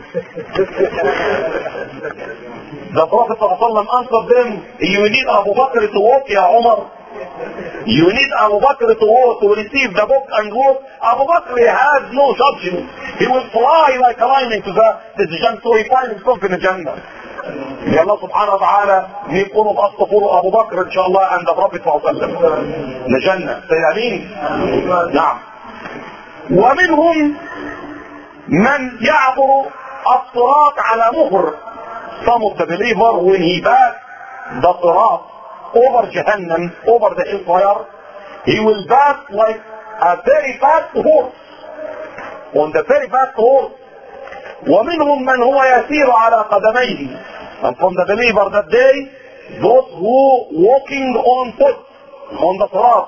The Prophet ﷺ answered them, you need Abu Bakr to walk, Ya Umar. You need Abu Bakr to walk, to receive the book and walk. Abu Bakr has no judgment. He will fly like a lion to the, to the Jannah, so he finds himself in the Jannah. May Allah subhanahu wa ta'ala make all of us to follow Abu Bakr inshallah and the Prophet ﷺ. The Jannah. Say Ameen. نعم. ومنهم من يعبر الصراط على مهر. Some of the believer, when he passed the صراط over Jahannam, over the hellfire, he will pass like a very fast horse, on the very fast horse. ومنهم من هو يسير على قدميه. And from the believer that day, those who walking on foot on the صراط.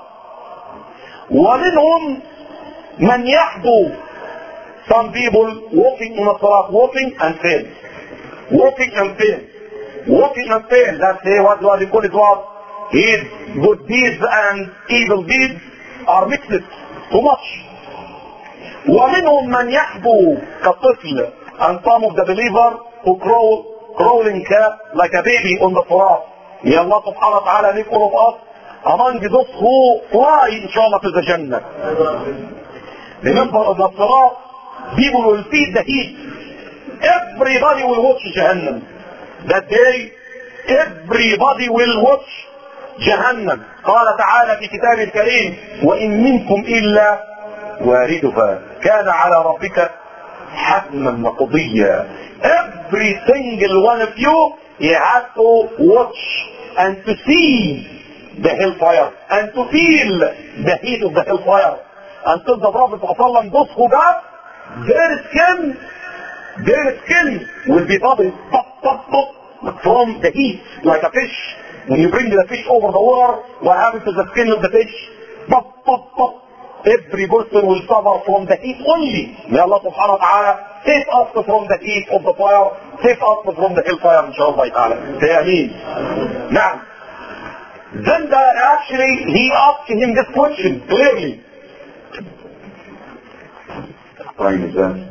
ومنهم من يحدو. Some people walking on the صراط, walking and fail. Walking and fail. Walking and fail. That's uh, what, what they call it what? His good deeds and evil deeds are mixed too much. ومنهم من يحبو كالطفل. And some of the believer who crawl, crawling cat like a baby on the صراط. May Allah subhanahu wa ta'ala make all of us among those who fly inshallah to the Jannah. Remember on the صراط, people will feel the heat. Everybody will watch Jahannam. That day, everybody will watch Jahannam. قال تعالى في كتاب الكريم وإن منكم إلا واردها كان على ربك حتما مقضيا. Every single one of you, you have to watch and to see the hellfire and to feel the heat of the hellfire. Until the Prophet ﷺ, those who got their skin, their skin will be bubbled pop, pop, pop, from the heat, like a fish. When you bring the fish over the water, what happens to the skin of the fish? Pop, pop, pop. Every person will suffer from the heat only. May Allah subhanahu wa ta'ala save us from the heat of the fire, save us from the hellfire, inshallah ta'ala. Say Ameen. Now, then the, actually he asked him this question clearly. Time is that?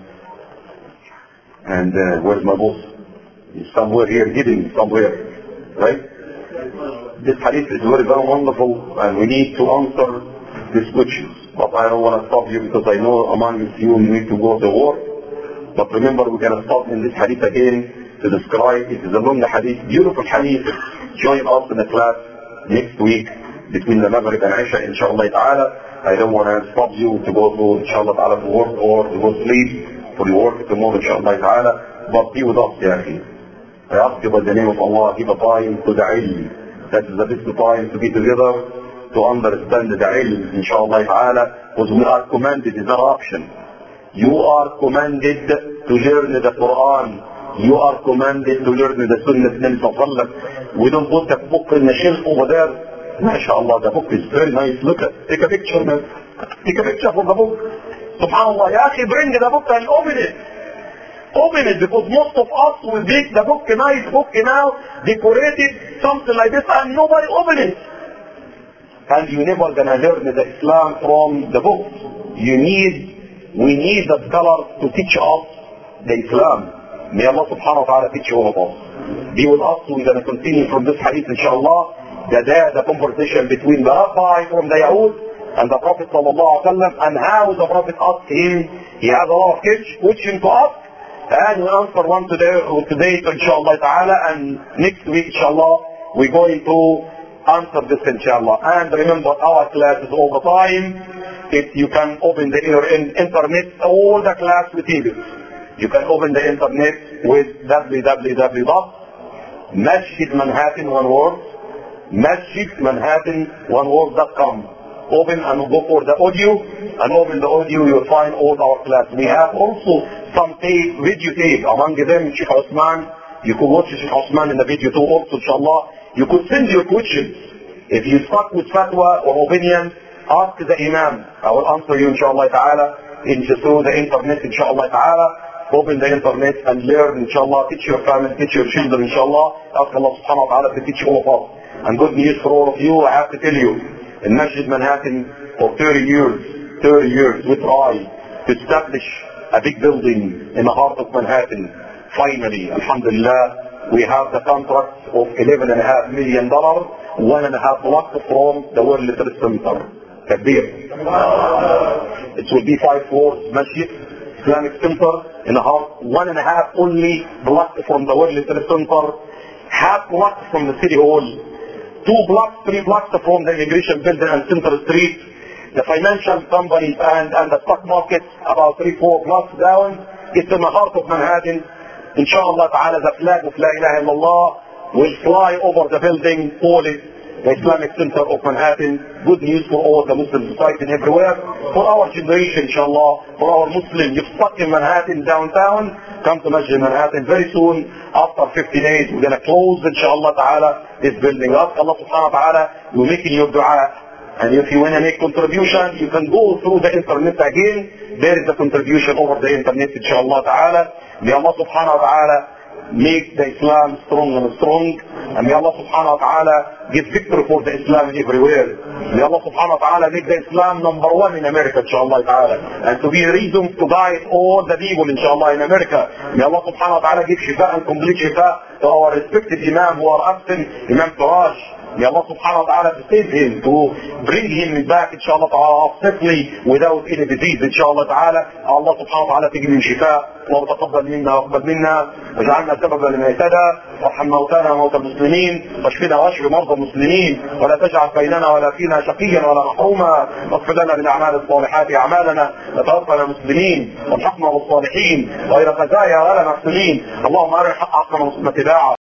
And uh, where's my boss? He's somewhere here, hidden somewhere, right? This hadith is very, very wonderful, and we need to answer these questions. But I don't want to stop you because I know among you you need to go to work. But remember, we're going to stop in this hadith again to describe. It is a long hadith, beautiful hadith. Join us in the class next week between the Maghrib and Isha, inshallah ta'ala. I don't want to stop you to go to, inshallah ta'ala, to work or to go sleep for your work tomorrow, inshallah ta'ala. But be with us, ya akhi. I ask you by the name of Allah, give a time to the ilm. That is the best time to be together, to understand the ilm, inshallah ta'ala, because we are commanded, it's our option. You are commanded to learn the Quran. You are commanded to learn the Sunnah of Nabi sallallahu alaihi wasallam. We don't put the book in the shelf over there. MashaAllah, the book is very nice. Look at it. Take a picture, man. Take a picture of the book. Subhanallah, ya akhi, bring the book and open it. Open it, because most of us will make the book a nice book now, decorated, something like this, and nobody open it. And you never gonna learn the Islam from the book. You need, we need the scholars to teach us the Islam. May Allah subhanahu wa ta'ala teach all of us. Be with us, we're gonna continue from this hadith, inshallah. The, the conversation between the rabbi from the Yahud and the Prophet sallallahu alaihi wasallam, and how the Prophet asked him. He has a lot of questions to ask, and we answer one today, today inshallah ta'ala, and next week inshallah we're going to answer this inshallah. And remember, our class is all the time. If you can open the internet, all the class materials. You can open the internet with w w w dot masjid manhattan one word masjid manhattan one word dot com. Open and go for the audio, and open the audio, you'll find all our class. We have also some tape, video tape, among them Sheikh Osman. You could watch Sheikh Osman in the video too also, inshallah. You could send your questions. If you stuck with fatwa or opinion, ask the Imam. I will answer you inshallah ta'ala in through the internet, inshallah ta'ala. Open the internet and learn, inshallah. Teach your family, teach your children, inshallah. Ask Allah subhanahu wa ta'ala to teach all of us. And good news for all of you, I have to tell you, in Masjid Manhattan for thirty years, thirty years, we try to establish a big building in the heart of Manhattan. Finally, alhamdulillah, we have the contract of eleven and a half million dollars, one and a half block from the World Trade Center. Takbir. It will be five floors, Masjid Islamic Center in the heart, one and a half only block from the World Trade Center, half block from the City Hall, two blocks, three blocks from the Immigration Building and Central Street, the financial companies and, and the stock market about three, four blocks down. It's in the heart of Manhattan. Inshallah ta'ala, the flag of La ilaha illallah will fly over the building, call it the Islamic Center of Manhattan. Good news for all the Muslim society and everywhere. For our generation, inshallah, for our Muslim, you're stuck in Manhattan downtown, come to Masjid Manhattan very soon. After fifty days, we're going to close, inshallah ta'ala, this building up. Allah subhanahu wa ta'ala will make your dua. And if you want to make contribution, you can go through the internet again. There is a contribution over the internet, inshallah ta'ala. May Allah subhanahu wa ta'ala make the Islam strong and strong. And may Allah subhanahu wa ta'ala give victory for the Islam everywhere. May Allah subhanahu wa ta'ala make the Islam number one in America, inshallah ta'ala. And to be a reason to guide all the people, inshallah, in America. May Allah subhanahu wa ta'ala give shifa and complete shifa to our respected Imam who are absent, Imam Taraj. May Allah subhanahu wa ta'ala to save him, to bring him back, inshallah ta'ala, safely, without any disease, inshallah ta'ala. Allah subhanahu wa ta'ala to give him shifa. اللهم تقبل منا واقبل منا واجعلنا سببا لمن اهتدى وارحم موتانا وموتى المسلمين واشفنا واشف مرضى المسلمين ولا تجعل بيننا ولا فينا شقيا ولا محروما واغفر لنا بالاعمال الصالحات اعمالنا وتوفنا مسلمين والحقنا بالصالحين غير خزايا ولا مفتونين اللهم ارنا الحق حقا وارزقنا اتباعه